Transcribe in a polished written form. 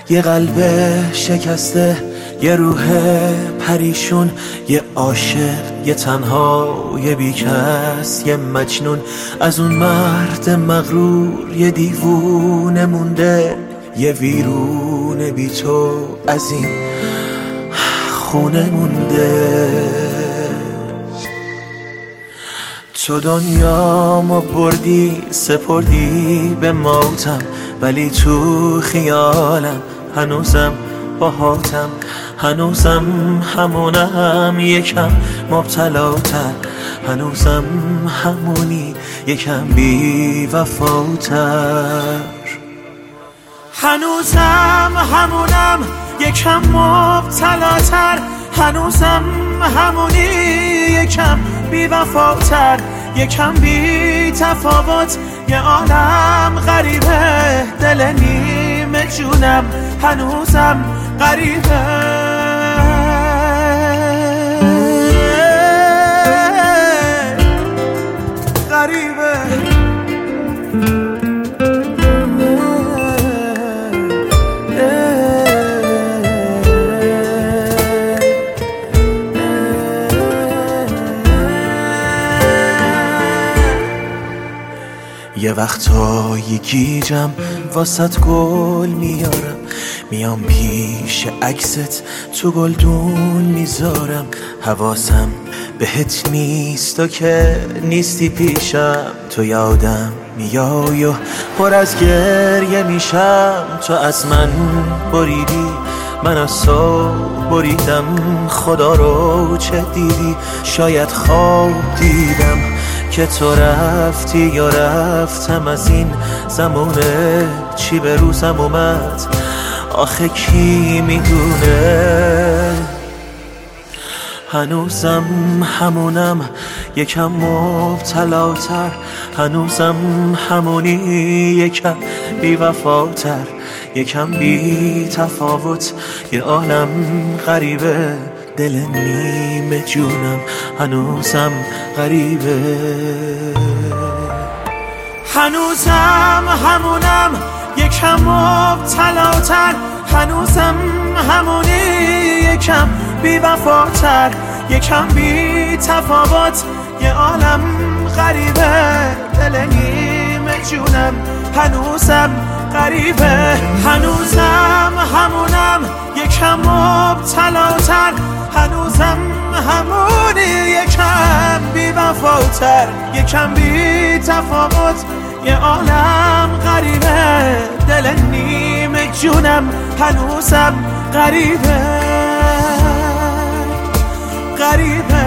یه قلب شکسته، یه روح پریشون، یه عاشق، یه تنها، یه بیکس، یه مجنون. از اون مرد مغرور یه دیوونه مونده، یه ویرون بی تو از این خونه مونده. تو دنیامو بردی سپردی به موتم، ولی تو خیالم هنوزم باهاتم، هنوزم همونم یکم مبتلاتر، هنوزم همونی یکم بی وفاتر، هنوزم همونم یکم مبتلاتر، هنوزم همونی یکم بی وفاتر، یکم بی تفاوت. یه عالم غریبه دل نیمه جونم هنوزم غریبه، غریبه. یه وقتایی گیجم واسط گل میارم، میام پیش عکست تو گلدون میذارم. حواسم بهت نیست و که نیستی پیشم، تو یادم میای و پر از گریه میشم. تو از من بریدی، من از تو بریدم، خدا رو چه دیدی؟ شاید خواب دیدم که تو رفتی یا رفتم از این زمونه. چی به روزم اومد آخه کی میدونه؟ هنوزم همونم یکم مبتلاتر، هنوزم همونی یکم بی وفاتر، یکم بی تفاوت. یه عالم غریبه دل نیمه جونم هنوزم غریبه، هنوزم همونم یکم مبتلاتر، هنوزم همونی یکم بی وفاتر، یکم بی تفاوت. یه عالم غریبه دل نیمه جونم هنوزم غریبه، هنوزم همونم یکم مبتلاتر، هنوزم همونی یکم بی وفاتر، یکم بی تفاوت. یه عالم غریبه دل نیمه جونم هنوزم غریبه، غریبه.